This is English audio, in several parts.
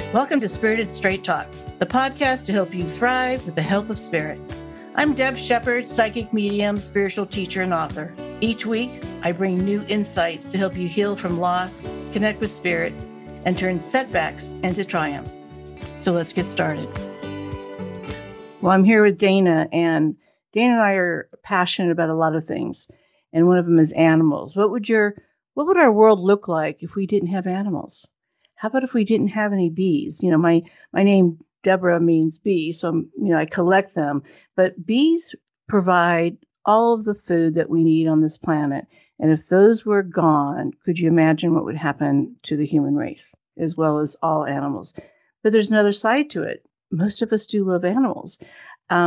Welcome to Spirited Straight Talk, the podcast to help you thrive with the help of spirit. I'm Deb Shepard, psychic medium, spiritual teacher, and author. Each week, I bring new insights to help you heal from loss, connect with spirit, and turn setbacks into triumphs. So let's get started. Well, I'm here with Dana, and Dana and I are passionate about a lot of things, and one of them is animals. What would our world look like if we didn't have animals? How about if we didn't have any bees? You know, my name Deborah means bee, so I collect them. But bees provide all of the food that we need on this planet. And if those were gone, could you imagine what would happen to the human race, as well as all animals? But there's another side to it. Most of us do love animals. I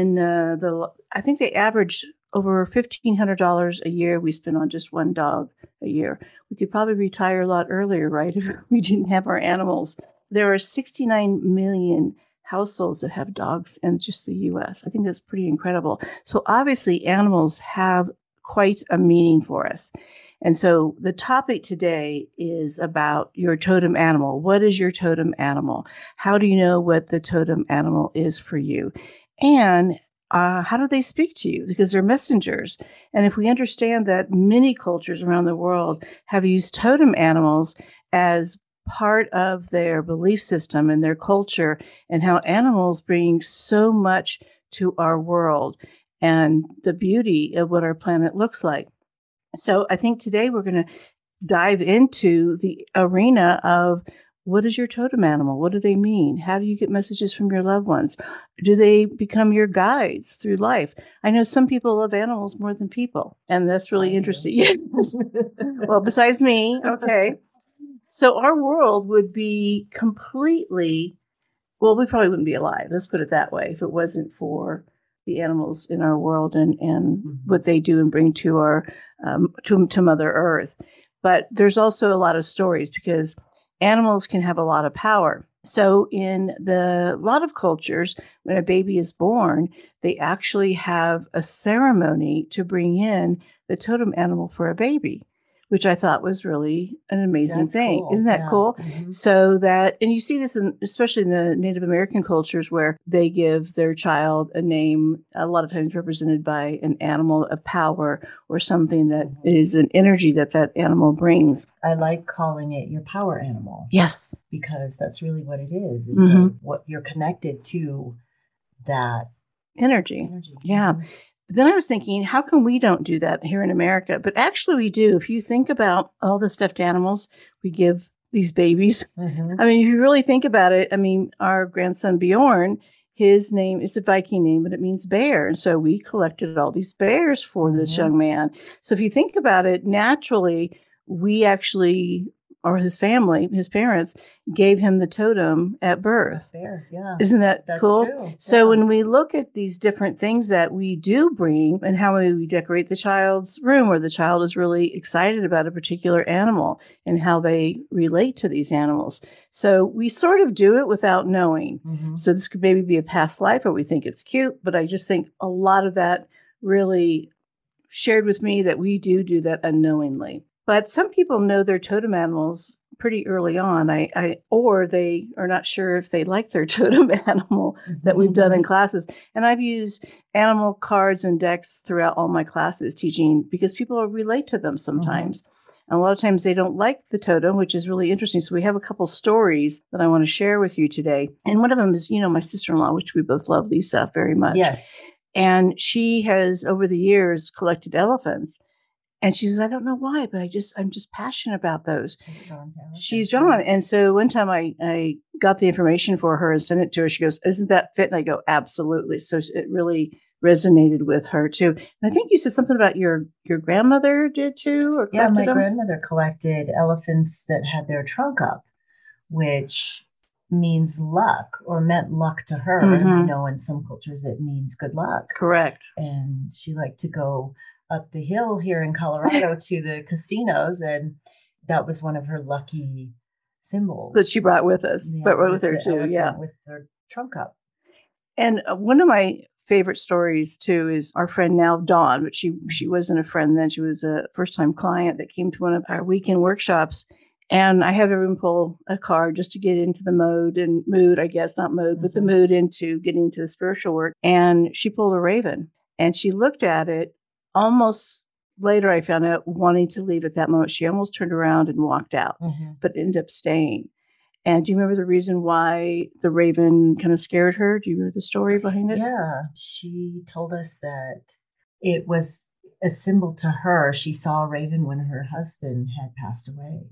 think they average over $1,500 a year we spend on just one dog a year. We could probably retire a lot earlier, right, if we didn't have our animals. There are 69 million households that have dogs in just the U.S. I think that's pretty incredible. So obviously animals have quite a meaning for us. And so the topic today is about your totem animal. What is your totem animal? How do you know what the totem animal is for you? And how do they speak to you? Because they're messengers. And if we understand that many cultures around the world have used totem animals as part of their belief system and their culture, and how animals bring so much to our world and the beauty of what our planet looks like. So I think today we're going to dive into the arena of what is your totem animal? What do they mean? How do you get messages from your loved ones? Do they become your guides through life? I know some people love animals more than people, and that's really interesting. Yes. Well, besides me, okay. So our world would be completely, well, we probably wouldn't be alive. Let's put it that way, if it wasn't for the animals in our world and what they do and bring to our to Mother Earth. But there's also a lot of stories because animals can have a lot of power. So in a lot of cultures, when a baby is born, they actually have a ceremony to bring in the totem animal for a baby, which I thought was really an amazing thing. Cool. Isn't that cool? Mm-hmm. So that, and you see this especially in the Native American cultures where they give their child a name, a lot of times represented by an animal of power or something that is an energy that animal brings. I like calling it your power animal. Yes. Because that's really what it is. It's like what you're connected to, that energy. Yeah. Mm-hmm. Then I was thinking, how come we don't do that here in America? But actually we do. If you think about all the stuffed animals we give these babies, I mean, if you really think about it, I mean, our grandson Bjorn, his name is a Viking name, but it means bear. And so we collected all these bears for this young man. So if you think about it, naturally, we actually, or his family, his parents, gave him the totem at birth. Fair, yeah. Isn't that cool? True. So when we look at these different things that we do bring and how we decorate the child's room, where the child is really excited about a particular animal and how they relate to these animals. So we sort of do it without knowing. So this could maybe be a past life or we think it's cute, but I just think a lot of that really shared with me that we do that unknowingly. But some people know their totem animals pretty early on, or they are not sure if they like their totem animal that we've done in classes. And I've used animal cards and decks throughout all my classes teaching because people relate to them sometimes. And a lot of times they don't like the totem, which is really interesting. So we have a couple stories that I want to share with you today. And one of them is, my sister-in-law, which we both love, Lisa, very much. Yes. And she has, over the years, collected elephants. And she says, I don't know why, but I'm just passionate about those. She's drawn. And so one time I got the information for her and sent it to her. She goes, isn't that fit? And I go, absolutely. So it really resonated with her too. And I think you said something about your grandmother did too? Or yeah, my grandmother collected elephants that had their trunk up, which means luck or meant luck to her. And I know in some cultures it means good luck. Correct. And she liked to go up the hill here in Colorado to the casinos, and that was one of her lucky symbols that she brought with us, but with her too. Yeah, with her trunk up. And one of my favorite stories too is our friend now Dawn, but she wasn't a friend then. She was a first time client that came to one of our weekend workshops, And I have everyone pull a card just to get into the mood, I guess, not mode, but the mood into getting into the spiritual work. And she pulled a raven and she looked at it almost later. I found out wanting to leave at that moment. She almost turned around and walked out, but ended up staying. And do you remember the reason why the raven kind of scared her? Do you remember the story behind it? Yeah. She told us that it was a symbol to her. She saw a raven when her husband had passed away.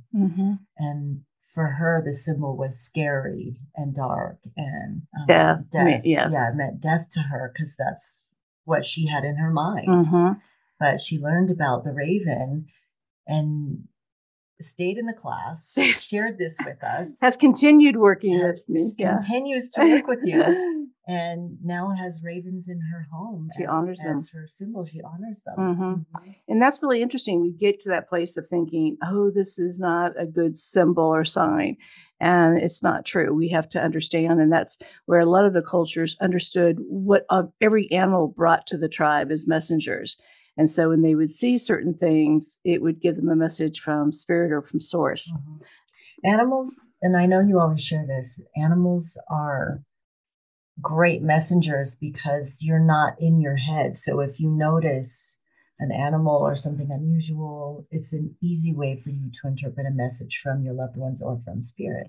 And for her, the symbol was scary and dark and death. Yes. Yeah, it meant death to her because that's what she had in her mind. But she learned about the raven and stayed in the class, shared this with us. Has continued working with me. Continues to work with you. And now has ravens in her home. She honors them. As her symbol. She honors them. And that's really interesting. We get to that place of thinking, oh, this is not a good symbol or sign. And it's not true. We have to understand. And that's where a lot of the cultures understood what every animal brought to the tribe as messengers. And so when they would see certain things, it would give them a message from spirit or from source. Animals, and I know you always share this, animals are great messengers because you're not in your head. So if you notice an animal or something unusual, it's an easy way for you to interpret a message from your loved ones or from spirit.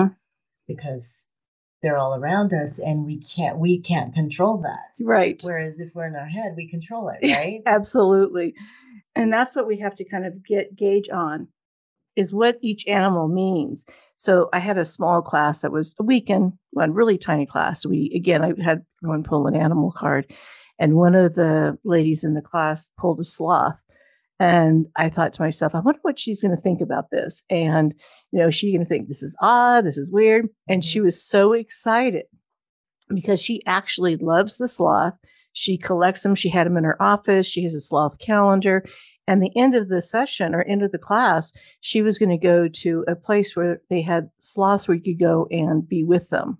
Because they're all around us and we can't control that. Right. Whereas if we're in our head, we control it, right? Absolutely. And that's what we have to kind of gauge on is what each animal means. So I had a small class that was a weekend, one really tiny class. I had everyone pull an animal card and one of the ladies in the class pulled a sloth. And I thought to myself, I wonder what she's going to think about this. And, she's going to think this is odd, this is weird. And she was so excited because she actually loves the sloth. She collects them. She had them in her office. She has a sloth calendar. And the end of the session or end of the class, she was going to go to a place where they had sloths where you could go and be with them.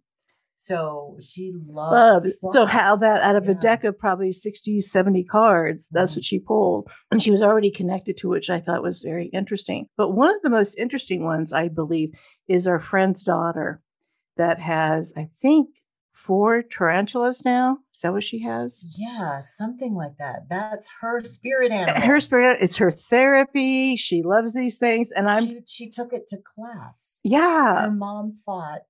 So she loves sloths. So how that out of a deck of probably 60, 70 cards, that's what she pulled. And she was already connected to, which I thought was very interesting. But one of the most interesting ones, I believe, is our friend's daughter that has, I think, 4 tarantulas now. Is that what she has? Yeah, something like that. That's her spirit animal. Her spirit, it's her therapy. She loves these things. And she took it to class. Yeah. Her mom fought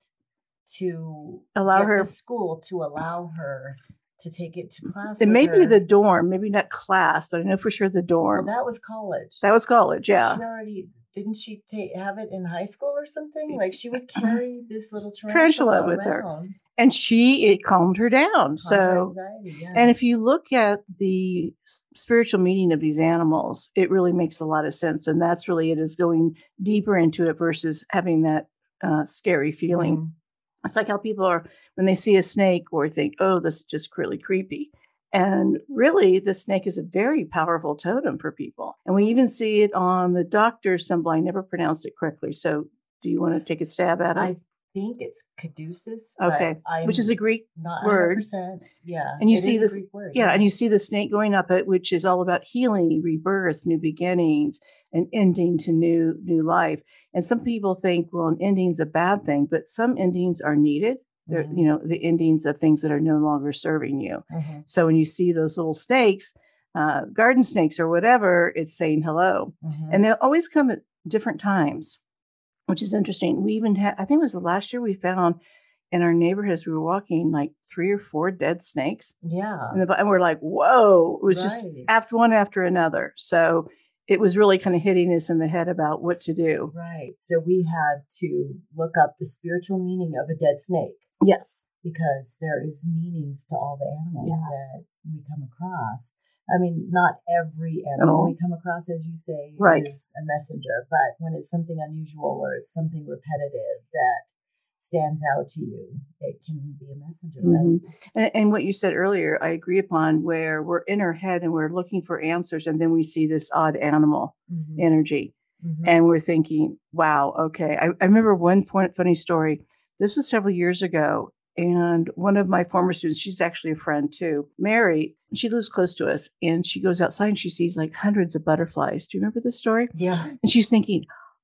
to allow her the school to allow her to take it to class. And maybe the dorm, maybe not class, but I know for sure the dorm. Well, that was college. Yeah. She already didn't she have it in high school or something? Like she would carry this little tarantula with her, and it calmed her down. Anxiety, and if you look at the spiritual meaning of these animals, it really makes a lot of sense, and that's really it is going deeper into it versus having that scary feeling. It's like how people are when they see a snake or think, oh, this is just really creepy. And really, the snake is a very powerful totem for people. And we even see it on the doctor's symbol. I never pronounced it correctly. So do you want to take a stab at it? I think it's caduceus. Okay. Which is a Greek word. Yeah. And you see this, Greek word. Yeah. And you see the snake going up it, which is all about healing, rebirth, new beginnings, and ending to new life. And some people think, well, an ending's a bad thing, but some endings are needed. They're, the endings of things that are no longer serving you. So when you see those little snakes, garden snakes or whatever, it's saying hello. And they'll always come at different times, which is interesting. We even had, I think it was the last year we found in our neighborhood as we were walking, like 3 or 4 dead snakes. Yeah. And we're like, whoa, it was just one after another. So it was really kind of hitting us in the head about what to do. Right. So we had to look up the spiritual meaning of a dead snake. Yes. Because there is meanings to all the animals that we come across. I mean, not every animal we come across, as you say, is a messenger. But when it's something unusual or it's something repetitive that stands out to you, it can be a messenger. Right? And what you said earlier, I agree upon, where we're in our head and we're looking for answers, and then we see this odd animal energy, and we're thinking, "Wow, okay." I remember one funny story. This was several years ago, and one of my former students, she's actually a friend too, Mary. She lives close to us, and she goes outside and she sees like hundreds of butterflies. Do you remember this story? Yeah. And she's thinking,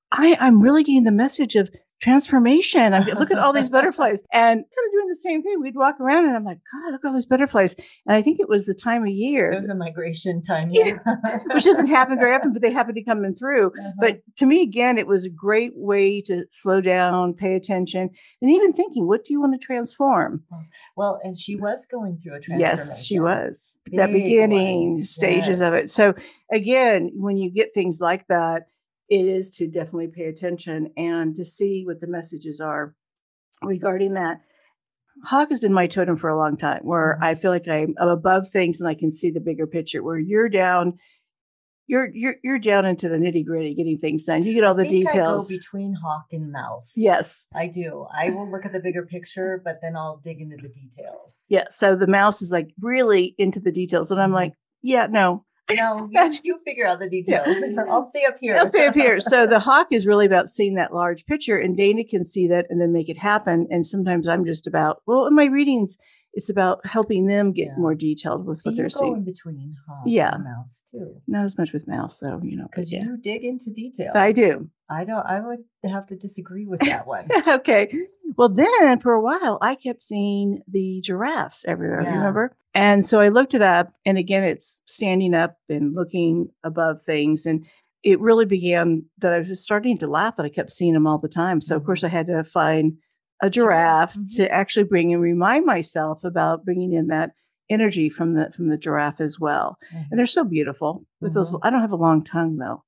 I'm really getting the message of transformation. Look at all these butterflies, and kind of doing the same thing. We'd walk around and I'm like, God, look at all these butterflies. And I think it was the time of year. It was a migration time, which doesn't happen very often, but they happen to come in through. But to me, again, it was a great way to slow down, pay attention, and even thinking, what do you want to transform? Well, and she was going through a transformation. Yes, she was. That beginning stages of it. So again, when you get things like that, it is to definitely pay attention and to see what the messages are regarding that. Hawk has been my totem for a long time, where I feel like I'm above things and I can see the bigger picture. Where you're down, you're down into the nitty gritty, getting things done. You get all the details. I go between Hawk and Mouse. Yes, I do. I will look at the bigger picture, but then I'll dig into the details. Yeah. So the Mouse is like really into the details, and I'm like, yeah, no. No, you figure out the details. Yeah. I'll stay up here. So the Hawk is really about seeing that large picture, and Dana can see that and then make it happen. And sometimes I'm just about, well, in my readings, it's about helping them get more detailed with what they're seeing. In between Hawk and Mouse too. Not as much with Mouse, though, because you dig into details. I do. I would have to disagree with that one. Okay. Well, then for a while, I kept seeing the giraffes everywhere. Yeah. Remember? And so I looked it up, and again, it's standing up and looking above things. And it really began that I was starting to laugh, but I kept seeing them all the time. So of course I had to find a giraffe to actually bring and remind myself about bringing in that energy from the giraffe as well. And they're so beautiful with those. I don't have a long tongue though.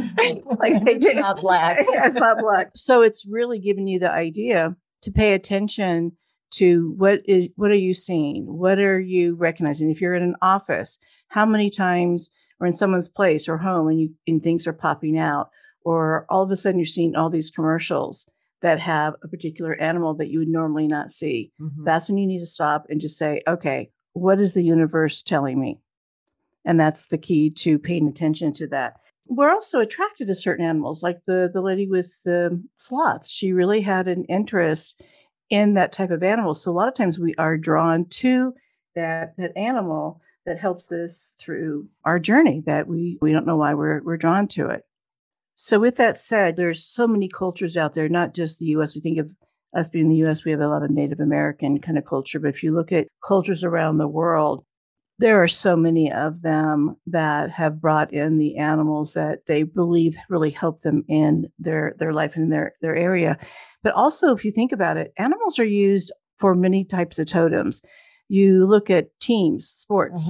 Like it's not black. It's not black. So it's really giving you the idea to pay attention to what are you seeing? What are you recognizing? If you're in an office, how many times, or in someone's place or home, and things are popping out, or all of a sudden you're seeing all these commercials that have a particular animal that you would normally not see. That's when you need to stop and just say, okay, what is the universe telling me? And that's the key to paying attention to that. We're also attracted to certain animals, like the lady with the sloth. She really had an interest in that type of animal. So a lot of times we are drawn to that animal that helps us through our journey, that we don't know why we're drawn to it. So with that said, there's so many cultures out there, not just the U.S. We think of us being the U.S., we have a lot of Native American kind of culture. But if you look at cultures around the world, there are so many of them that have brought in the animals that they believe really help them in their life and in their area. But also, if you think about it, animals are used for many types of totems. You look at teams, sports,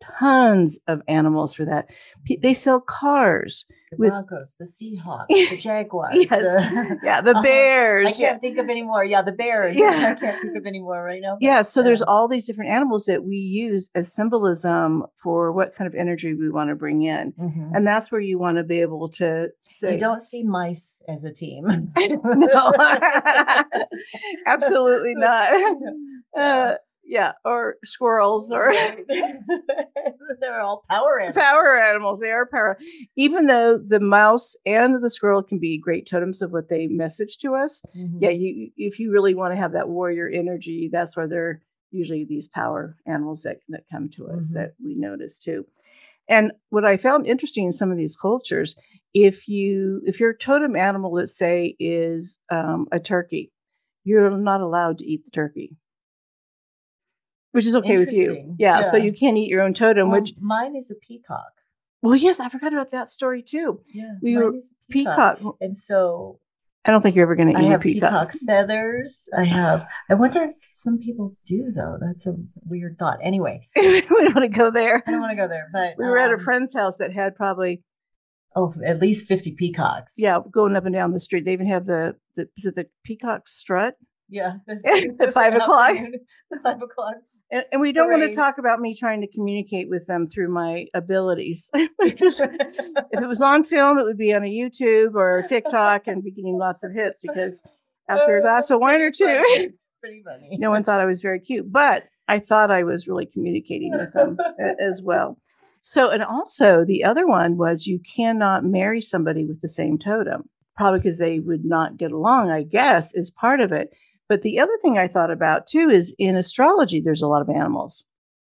tons of animals for that. They sell cars. The Broncos, the Seahawks, the Jaguars. The Bears. I can't think of any more. Yeah, the Bears. I can't think of any more right now. Yeah, so there's all these different animals that we use as symbolism for what kind of energy we want to bring in. And that's where you want to be able to say. You don't see mice as a team. No, absolutely not. Or squirrels, or they're all power animals. Power animals. They are power. Even though the mouse and the squirrel can be great totems of what they message to us. If you really want to have that warrior energy, that's why they're usually these power animals that come to us that we notice too. And what I found interesting in some of these cultures, if your totem animal, let's say, is a turkey, you're not allowed to eat the turkey. Which is okay with you. Yeah. So you can't eat your own totem, which mine is a peacock. Well, yes, I forgot about that story too. Yeah. Mine is a peacock. And so I don't think you're ever going to eat a peacock feathers. I wonder if some people do though. That's a weird thought. Anyway. We don't want to go there. I don't want to go there. But we were at a friend's house that had probably at least 50 peacocks. Yeah, going up and down the street. They even have is it the peacock strut? Yeah. At 5 o'clock. At 5 o'clock. And we don't want to talk about me trying to communicate with them through my abilities. If it was on film, it would be on a YouTube or TikTok and be getting lots of hits, because after a glass of wine or two, pretty funny. No one thought I was very cute, but I thought I was really communicating with them as well. So, and also the other one was you cannot marry somebody with the same totem, probably because they would not get along, I guess, is part of it. But the other thing I thought about too is in astrology, there's a lot of animals.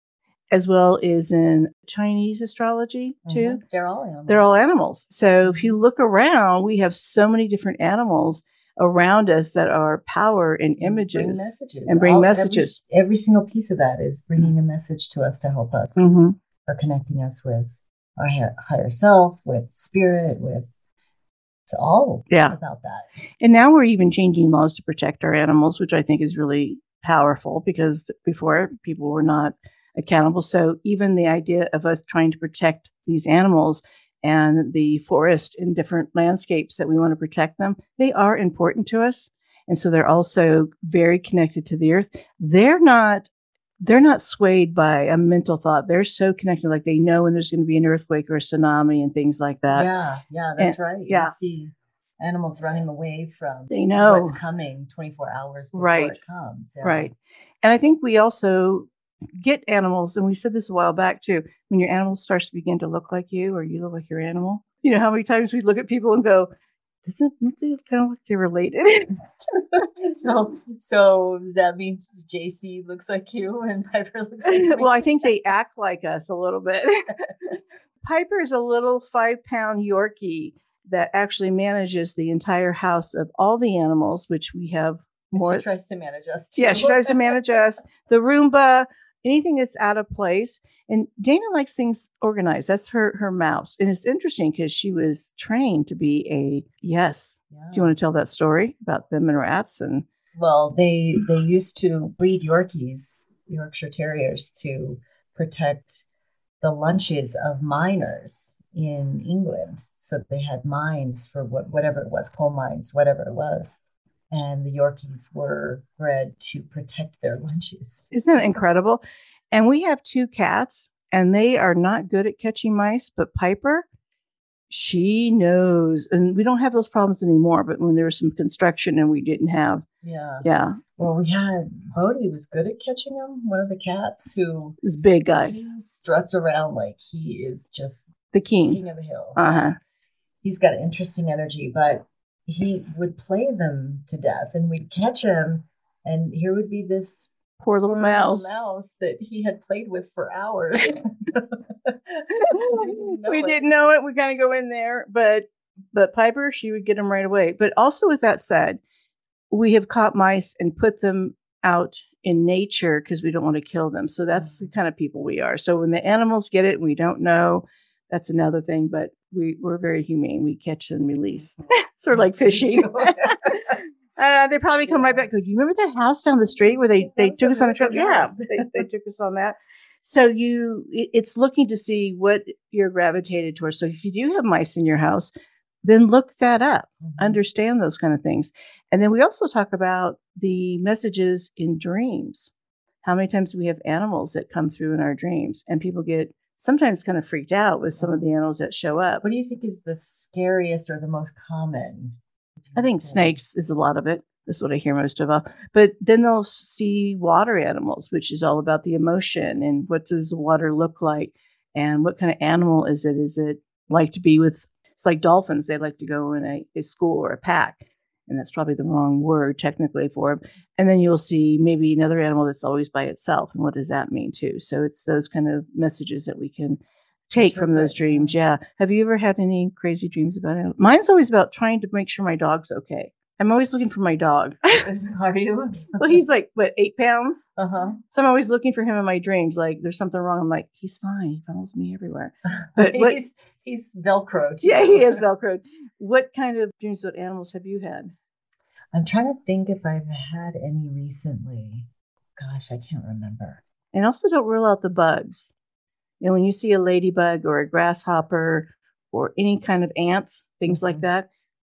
as well as in Chinese astrology too. Mm-hmm. They're all animals. They're all animals. So if you look around, we have so many different animals around us that are power and images bring messages. Every single piece of that is bringing a message to us to help us, Mm-hmm. or connecting us with our higher self, with spirit, with it's all about that. And now we're even changing laws to protect our animals, which I think is really powerful, because before people were not accountable. So even the idea of us trying to protect these animals and the forest in different landscapes that we want to protect them, they are important to us. And so they're also very connected to the earth. They're not swayed by a mental thought. They're so connected, like they know when there's going to be an earthquake or a tsunami and things like that. Yeah, that's right. Yeah. You see animals running away from they know what's coming 24 hours before it comes. Yeah. Right. And I think we also get animals, and we said this a while back too, when your animal starts to begin to look like you, or you look like your animal. You know how many times we look at people and go, don't they kind of like they're related? So does that mean JC looks like you and Piper looks like me? Well, I think they act like us a little bit. Piper is a little 5-pound Yorkie that actually manages the entire house of all the animals, which we have more. She tries to manage us too. Yeah, she tries to manage us. The Roomba, anything that's out of place. And Dana likes things organized. That's her mouse. And it's interesting because she was trained to be Yeah. Do you want to tell that story about them and rats? And well, they used to breed Yorkies, Yorkshire Terriers, to protect the lunches of miners in England. So they had mines for whatever it was, coal mines, whatever it was. And the Yorkies were bred to protect their lunches. Isn't it incredible? And we have 2 cats, and they are not good at catching mice. But Piper, she knows. And we don't have those problems anymore. But when there was some construction and we didn't have. Yeah. Well, we had Bodhi was good at catching them. One of the cats who. This big guy. He struts around like he is just the king of the hill. Uh-huh. He's got interesting energy, but he would play them to death, and we'd catch him, and here would be this poor little mouse that he had played with for hours. We didn't know it. We kind of go in there, but Piper, she would get him right away. But also, with that said, we have caught mice and put them out in nature because we don't want to kill them. So that's the kind of people we are. So when the animals get it, we don't know. That's another thing, but we're very humane. We catch and release, sort of like fishing. They probably come right back. Go, do you remember that house down the street where they took us on a trip? Yeah, they took us on that. So it's looking to see what you're gravitated towards. So if you do have mice in your house, then look that up, understand those kind of things. And then we also talk about the messages in dreams. How many times we have animals that come through in our dreams, and people get sometimes kind of freaked out with some of the animals that show up. What do you think is the scariest or the most common? I think snakes is a lot of it. That's what I hear most of all. But then they'll see water animals, which is all about the emotion and what does water look like and what kind of animal is it? Is it like to be with, it's like dolphins. They like to go in a school or a pack. And that's probably the wrong word technically for them. And then you'll see maybe another animal that's always by itself. And what does that mean too? So it's those kind of messages that we can take from those dreams. Yeah. Have you ever had any crazy dreams about it? Mine's always about trying to make sure my dog's okay. I'm always looking for my dog. Are you? Well, he's like, 8 pounds? Uh-huh. So I'm always looking for him in my dreams. Like, there's something wrong. I'm like, he's fine. He follows me everywhere. But he's Velcroed. Yeah, he is Velcroed. What kind of dreams about animals have you had? I'm trying to think if I've had any recently. Gosh, I can't remember. And also don't rule out the bugs. You know, when you see a ladybug or a grasshopper or any kind of ants, things like that,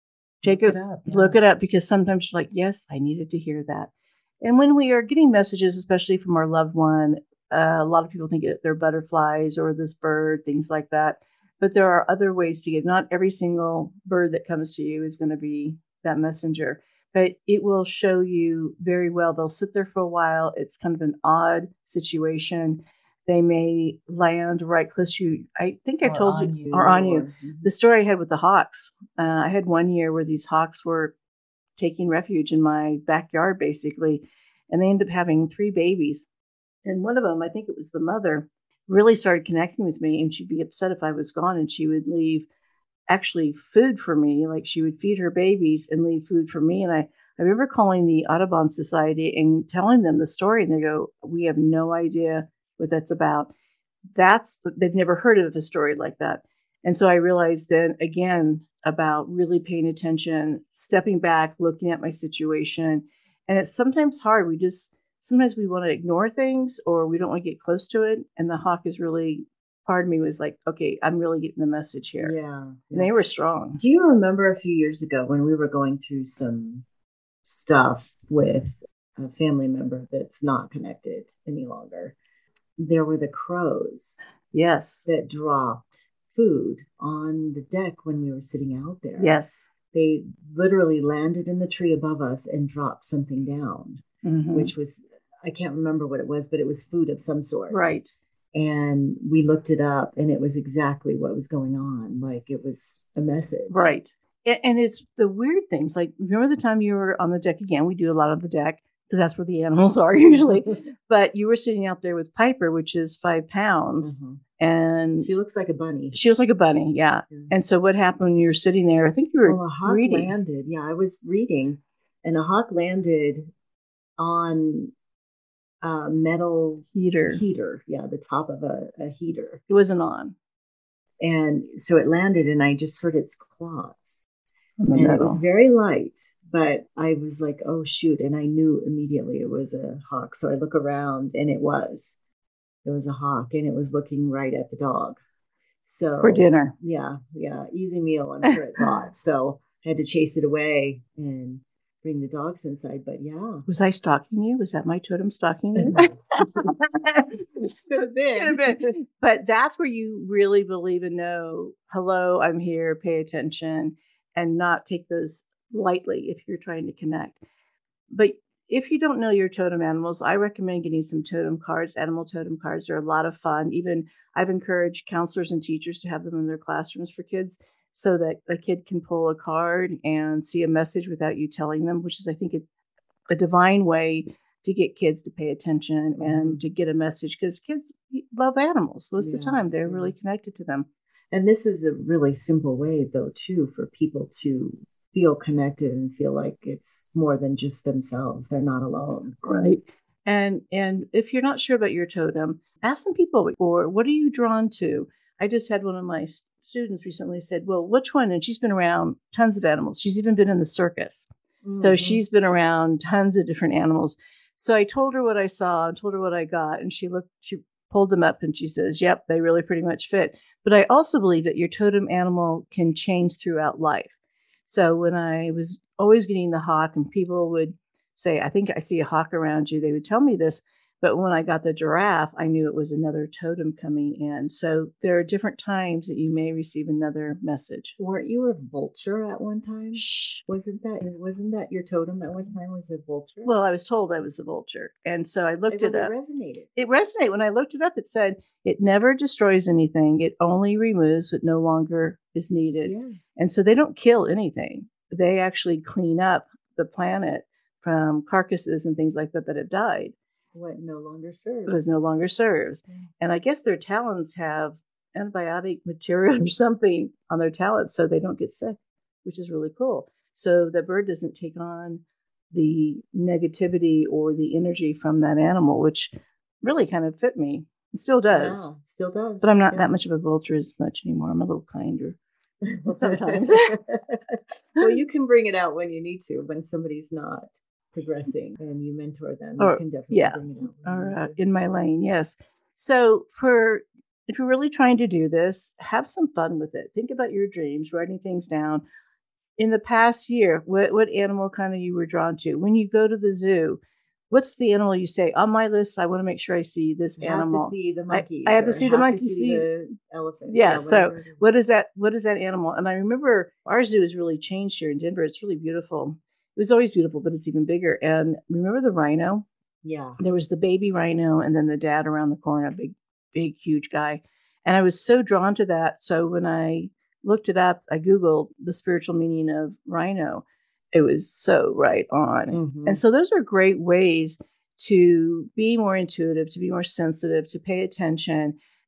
look it up, because sometimes you're like, yes, I needed to hear that. And when we are getting messages, especially from our loved one, a lot of people think they're butterflies or this bird, things like that. But there are other ways to get. Not every single bird that comes to you is going to be that messenger, but it will show you very well. They'll sit there for a while. It's kind of an odd situation. They may land right close to you. I think I told you, or on you. The story I had with the hawks. I had one year where these hawks were taking refuge in my backyard, basically, and they ended up having 3 babies. And one of them, I think it was the mother, really started connecting with me, and she'd be upset if I was gone, and she would leave actually food for me. Like she would feed her babies and leave food for me. And I remember calling the Audubon Society and telling them the story, and they go, "We have no idea what that's about." They've never heard of a story like that. And so I realized then again about really paying attention, stepping back, looking at my situation. And it's sometimes hard. Sometimes we want to ignore things or we don't want to get close to it. And the hawk is really, part of me was like, okay, I'm really getting the message here. Yeah. And they were strong. Do you remember a few years ago when we were going through some stuff with a family member that's not connected any longer? There were the crows. Yes. That dropped food on the deck when we were sitting out there. Yes. They literally landed in the tree above us and dropped something down, which was, I can't remember what it was, but it was food of some sort. Right. And we looked it up and it was exactly what was going on. Like it was a message. Right. And it's the weird things. Like, remember the time you were on the deck again? We do a lot of the deck because that's where the animals are usually. But you were sitting out there with Piper, which is 5 pounds. And she looks like a bunny. She looks like a bunny, yeah. And so what happened when you were sitting there? I think you were a hawk reading. Landed. Yeah, I was reading. And a hawk landed on a metal heater. Yeah, the top of a heater. It wasn't on. And so it landed and I just heard its claws. And it was very light, but I was like, oh, shoot. And I knew immediately it was a hawk. So I look around and it was a hawk and it was looking right at the dog. So for dinner. Yeah. Easy meal, I'm sure it thought. So I had to chase it away and bring the dogs inside. But yeah. Was I stalking you? Was that my totem stalking you? Could have been. But that's where you really believe and know, hello, I'm here, pay attention, and not take those lightly if you're trying to connect. But if you don't know your totem animals, I recommend getting some totem cards. Animal totem cards are a lot of fun. Even I've encouraged counselors and teachers to have them in their classrooms for kids so that a kid can pull a card and see a message without you telling them, which is, I think, a divine way to get kids to pay attention and to get a message, because kids love animals most of the time. They're really connected to them. And this is a really simple way, though, too, for people to feel connected and feel like it's more than just themselves. They're not alone. Right. And if you're not sure about your totem, ask some people, or what are you drawn to? I just had one of my students recently said, well, which one? And she's been around tons of animals. She's even been in the circus. So she's been around tons of different animals. So I told her what I saw and told her what I got. And she pulled them up and she says, yep, they really pretty much fit. But I also believe that your totem animal can change throughout life. So when I was always getting the hawk and people would say, I think I see a hawk around you, they would tell me this. But when I got the giraffe, I knew it was another totem coming in. So there are different times that you may receive another message. Weren't you a vulture at one time? Shh. Wasn't that your totem at one time was a vulture? Well, I was told I was a vulture. And so I looked it up. It resonated. When I looked it up, it said it never destroys anything. It only removes what no longer is needed. Yeah. And so they don't kill anything. They actually clean up the planet from carcasses and things like that have died. What no longer serves. What no longer serves. And I guess their talons have antibiotic material or something on their talons so they don't get sick, which is really cool. So the bird doesn't take on the negativity or the energy from that animal, which really kind of fit me. It still does. Wow, still does. But I'm not that much of a vulture as much anymore. I'm a little kinder. Sometimes. Well, you can bring it out when you need to, when somebody's not progressing and you mentor them. You can definitely bring it out. Or in my lane, yes. So if you're really trying to do this, have some fun with it. Think about your dreams, writing things down. In the past year, what animal kind of you were drawn to? When you go to the zoo, what's the animal you say, on my list, I want to make sure I see this animal. I have to see the monkeys. I have to see the monkeys. See the elephants. Yeah, so what is that animal? And I remember our zoo has really changed here in Denver. It's really beautiful. It was always beautiful, but it's even bigger. And remember the rhino? Yeah. There was the baby rhino and then the dad around the corner, a big, huge guy. And I was so drawn to that. So when I looked it up, I Googled the spiritual meaning of rhino. It was so right on. Mm-hmm. And so those are great ways to be more intuitive, to be more sensitive, to pay attention.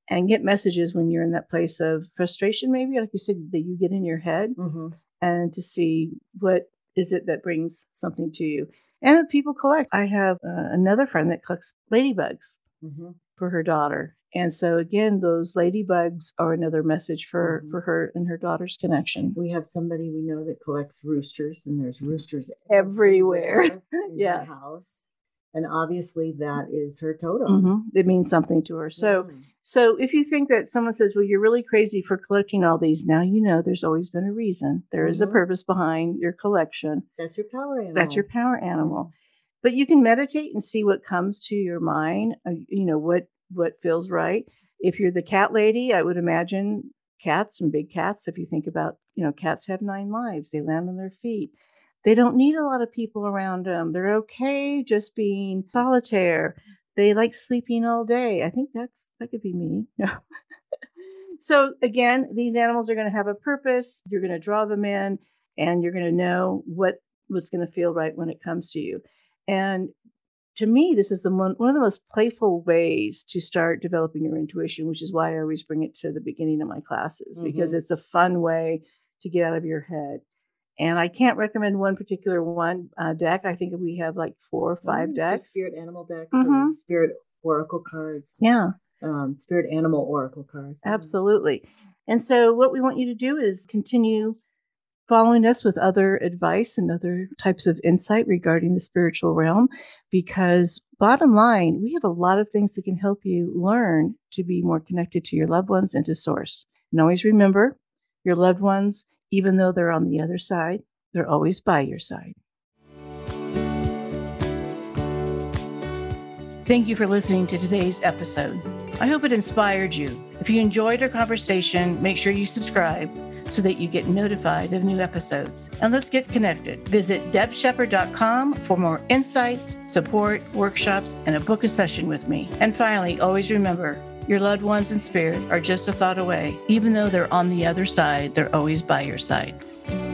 and get messages when you're in that place of frustration, maybe, like you said, that you get in your head, and to see what is it that brings something to you. And people collect. I have another friend that collects ladybugs for her daughter. And so again, those ladybugs are another message for her and her daughter's connection. We have somebody we know that collects roosters, and there's roosters everywhere in her house. And obviously that is her totem. It means something to her. So if you think that someone says, well, you're really crazy for collecting all these, now you know there's always been a reason. There is a purpose behind your collection. That's your power animal. That's your power animal. But you can meditate and see what comes to your mind, what feels right. If you're the cat lady, I would imagine cats and big cats. If you think about, cats have 9 lives. They land on their feet. They don't need a lot of people around them. They're okay just being solitaire. They like sleeping all day. I think that could be me. So again, these animals are going to have a purpose. You're going to draw them in, and you're going to know what's going to feel right when it comes to you. And to me, this is one of the most playful ways to start developing your intuition, which is why I always bring it to the beginning of my classes, because it's a fun way to get out of your head. And I can't recommend one particular deck. I think we have like 4 or 5 decks. Spirit animal decks or spirit oracle cards. Yeah. Spirit animal oracle cards. Absolutely. And so what we want you to do is continue following us with other advice and other types of insight regarding the spiritual realm, because bottom line, we have a lot of things that can help you learn to be more connected to your loved ones and to Source. And always remember, your loved ones, even though they're on the other side, they're always by your side. Thank you for listening to today's episode. I hope it inspired you. If you enjoyed our conversation, make sure you subscribe so that you get notified of new episodes. And let's get connected. Visit debshepard.com for more insights, support, workshops, and a book a session with me. And finally, always remember, your loved ones in spirit are just a thought away. Even though they're on the other side, they're always by your side.